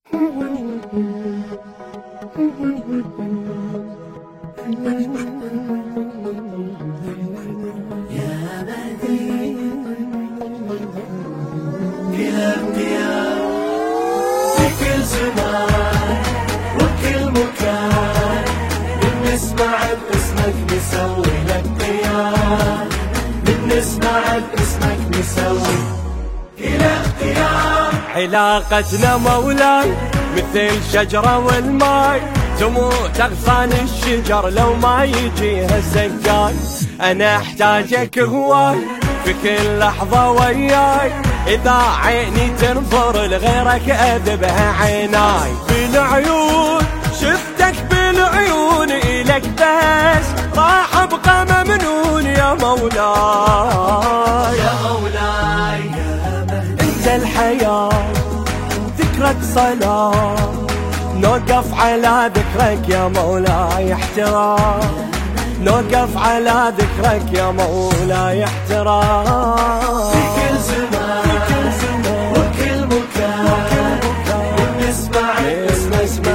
في كل زمان وكل مكان بنسمع باسمك نسوي لك قيام، بنسمع باسمك نسوي إلى قيام. علاقتنا مولاي مثل شجرة والماي، تموت أغصان الشجر لو ما يجيها السكاي. أنا أحتاجك هواي في كل لحظة وياي، إذا عيني تنظر لغيرك أذبها عيناي. بالعيون شفتك بالعيون إلك بس راح أبقى ممنون يا مولاي. يا مولاي يا مهدي أنت الحياة ذكرك صلاة، نوقف على ذكرك يا مولاي احترام، نوقف على ذكرك يا مولاي احترام. في كل زمان وكل مكان بنسمع باسمك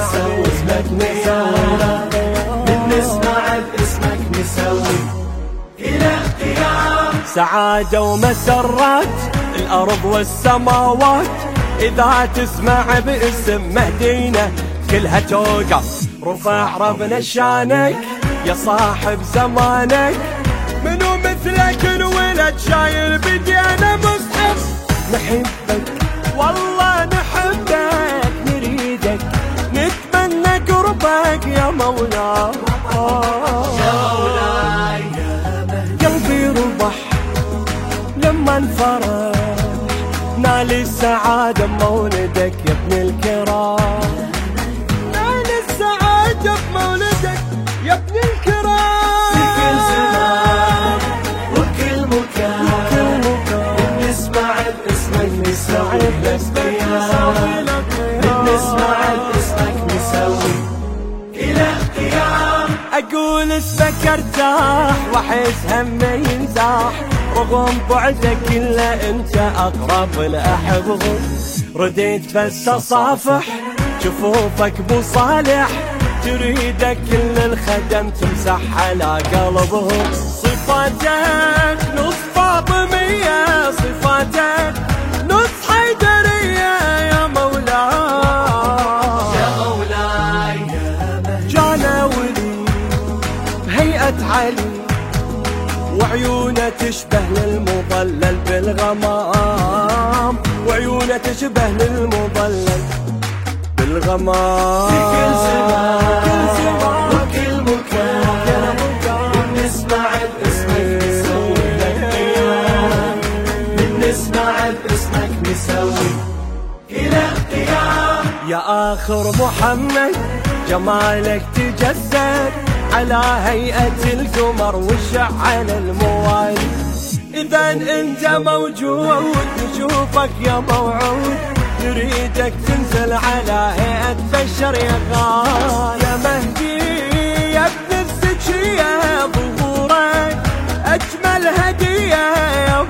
نسوي، بنسمع باسمك نسوي إلى قيام. سعادة ومسرات الأرض والسماوات، إذا تسمع باسم مهدينا كلها توقف. رفع ربنا شانك يا صاحب زمانك، منو مثلك الولد شايل بدينا مصحف. نحبك والله نحبك، نريدك نتمنى قربك يا مولاي. يا مولاي يا مهدي قلبي ربح لما انفرح، نال السعادة بمولدك يا ابن الكرام، نال السعادة بمولدك يا ابن الكرام. في كل زمان وكل مكان بنسمع باسمك نسوي لك قيام، بنسمع باسمك نسوي إلى قيام. أقول اسمك ارتاح واحس همي ينزاح، رغم بعدك إلا أنت أقرب الأحبهم. رديت بس أصافح شفوفك بو صالح، تريدك كل الخدم تمسح على قلبهم. صفاتك نص فاطمية، صفاتك نص حيدرية يا مولاي. يا مولاي يا مهدي جانا ولي بهيئة علي، وعيونه تشبه للمضلل بالغمام، وعيونه تشبه للمضلل بالغمام. في كل زمان وكل مكان بنسمع باسمك نسوي لك قيام، بنسمع باسمك نسوي إلى قيام. يا آخر محمد جمالك تجسد على هيئة القمر والشعل الموالي، إذا أنت موجود نشوفك يا موعود، نريدك تنزل على هيئة بشر يا غالي. يا مهدي يا ابن الزكية ظهورك أجمل هدية يا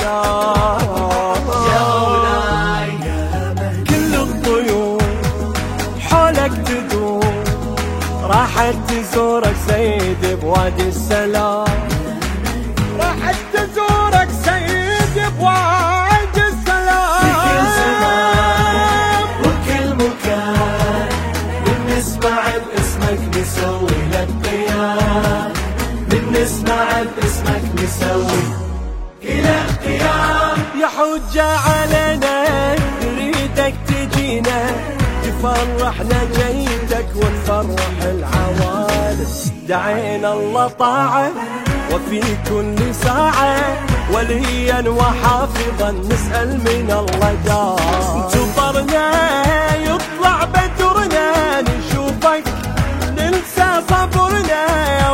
مولاي. يا مولاي يا مهدي كل الطيور حولك تدور، راحت تزورك سيدي بوادي السلام، راحت تزورك سيدي بوادي السلام. في كل زمان وكل مكان بنسمع باسمك نسوي لك قيام، بنسمع باسمك نسوي إلى قيام. يا حجة علينا نريدك تجينا، تفرحنا جيتك ونفرح العوالم. دعينا الله طاعة وفي كل ساعة، وليا وحافظا نسأل من الله دار. انتظرنا يطلع بدرنا نشوفك ننسى صبرنا يا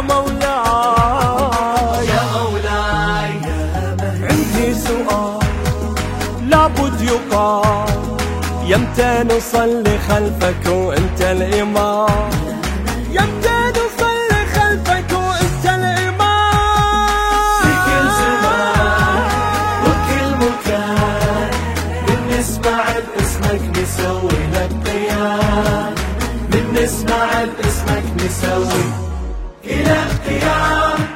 مولاي. يا مولاي يا مهدي عندي سؤال لابد يقال، يمتى نصلي خلفك وانت الإمام، يمتى نصلي خلفك وانت الإمام. في كل زمان وكل مكان بنسمع باسمك نسوي لك قيام، باسمك نسوي إلى القيام.